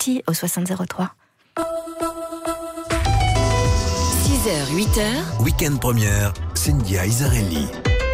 City au 6003. 6h, 8h. Week-end première, Cynthia Isarelli.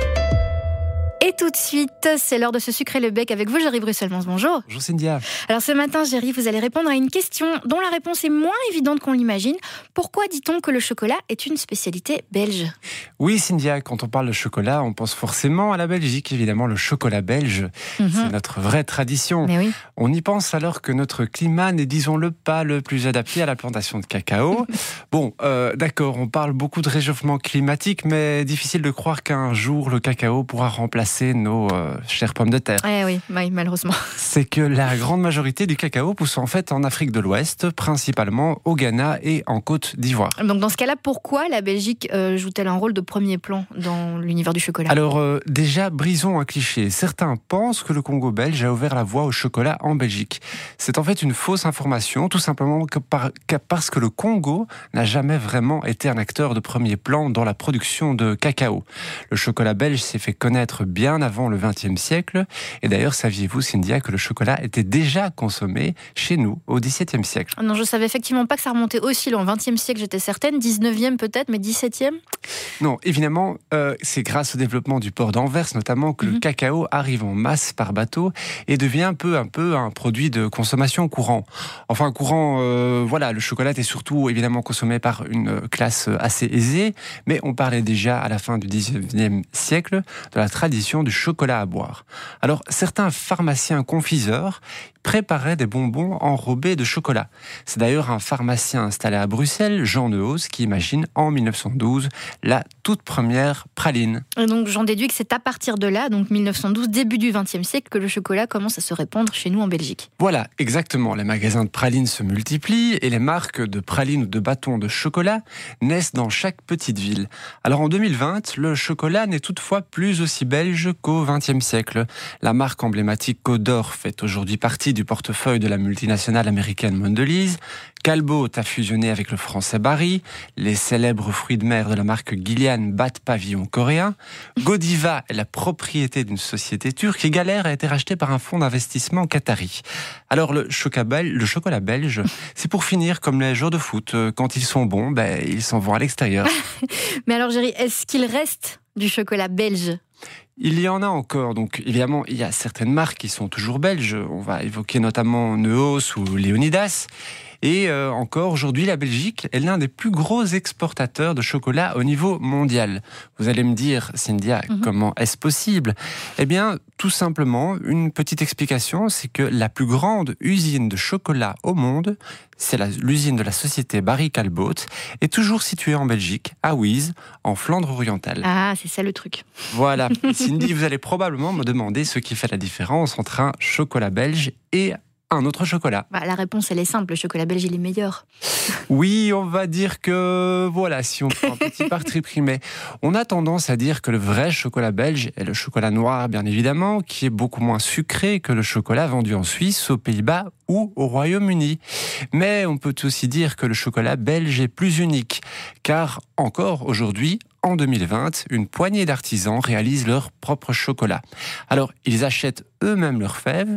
Et tout de suite, c'est l'heure de se sucrer le bec avec vous, Géry Brusselmans. Bonjour. Bonjour Cynthia. Alors ce matin, Géry, vous allez répondre à une question dont la réponse est moins évidente qu'on l'imagine. Pourquoi dit-on que le chocolat est une spécialité belge ? Oui Cynthia, quand on parle de chocolat, on pense forcément à la Belgique, évidemment le chocolat belge. C'est notre vraie tradition. Mais oui. On y pense alors que notre climat n'est, disons-le, pas le plus adapté à la plantation de cacao. Bon, d'accord, on parle beaucoup de réchauffement climatique, mais difficile de croire qu'un jour le cacao pourra remplacer nos chères pommes de terre. Oui, malheureusement. C'est que la grande majorité du cacao pousse en fait en Afrique de l'Ouest, principalement au Ghana et en Côte d'Ivoire. Donc dans ce cas-là, pourquoi la Belgique joue-t-elle un rôle de premier plan dans l'univers du chocolat ? Alors déjà, brisons un cliché. Certains pensent que le Congo belge a ouvert la voie au chocolat en Belgique. C'est en fait une fausse information, tout simplement parce que le Congo n'a jamais vraiment été un acteur de premier plan dans la production de cacao. Le chocolat belge s'est fait connaître bien avant le XXe siècle. Et d'ailleurs, saviez-vous, Cynthia, que le chocolat était déjà consommé chez nous au XVIIe siècle ? Non, je savais effectivement pas que ça remontait aussi loin. 20e siècle, j'étais certaine. 19e peut-être, mais 17e ? Non, évidemment, c'est grâce au développement du port d'Anvers, notamment, que le cacao arrive en masse par bateau et devient peu à peu un produit de consommation courant. Enfin, courant, voilà, le chocolat est surtout évidemment consommé par une classe assez aisée, mais on parlait déjà à la fin du XIXe siècle de la tradition du chocolat à boire. Alors, certains pharmaciens confiseurs préparaient des bonbons enrobés de chocolat. C'est d'ailleurs un pharmacien installé à Bruxelles, Jean Neuhaus, qui imagine en 1912 la toute première praline. Et donc j'en déduis que c'est à partir de là, donc 1912, début du XXe siècle, que le chocolat commence à se répandre chez nous en Belgique. Voilà, exactement. Les magasins de pralines se multiplient et les marques de pralines ou de bâtons de chocolat naissent dans chaque petite ville. Alors en 2020, le chocolat n'est toutefois plus aussi belge qu'au XXe siècle. La marque emblématique Côte d'Or fait aujourd'hui partie du portefeuille de la multinationale américaine Mondelez. Callebaut a fusionné avec le français Barry. Les célèbres fruits de mer de la marque Gillian battent pavillon coréen. Godiva est la propriété d'une société turque et Galère a été racheté par un fonds d'investissement qatari. Alors le chocolat belge, c'est pour finir comme les joueurs de foot. Quand ils sont bons, ils s'en vont à l'extérieur. Mais alors Géry, est-ce qu'il reste du chocolat belge ? Il y en a encore, donc évidemment il y a certaines marques qui sont toujours belges, on va évoquer notamment Neuhaus ou Léonidas, et encore aujourd'hui la Belgique est l'un des plus gros exportateurs de chocolat au niveau mondial. Vous allez me dire, Cynthia, comment est-ce possible ? Eh bien tout simplement, une petite explication, c'est que la plus grande usine de chocolat au monde, c'est l'usine de la société Barry Callebaut, est toujours située en Belgique, à Wieze, en Flandre orientale. Ah, c'est ça le truc. Voilà. Cindy, vous allez probablement me demander ce qui fait la différence entre un chocolat belge et un autre chocolat. La réponse, elle est simple. Le chocolat belge, il est meilleur. Oui, on va dire que, voilà, si on prend un petit parti pris, mais on a tendance à dire que le vrai chocolat belge est le chocolat noir, bien évidemment, qui est beaucoup moins sucré que le chocolat vendu en Suisse, aux Pays-Bas ou au Royaume-Uni. Mais on peut aussi dire que le chocolat belge est plus unique, car encore aujourd'hui, en 2020, une poignée d'artisans réalisent leur propre chocolat. Alors, ils achètent eux-mêmes leurs fèves,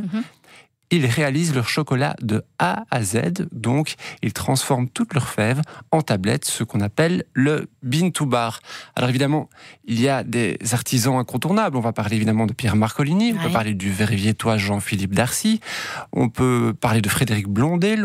ils réalisent leur chocolat de A à Z, donc ils transforment toutes leurs fèves en tablettes, ce qu'on appelle le bean to bar. Alors évidemment, il y a des artisans incontournables. On va parler évidemment de Pierre Marcolini, on peut parler du verriviétois Jean-Philippe Darcy, on peut parler de Frédéric Blondet,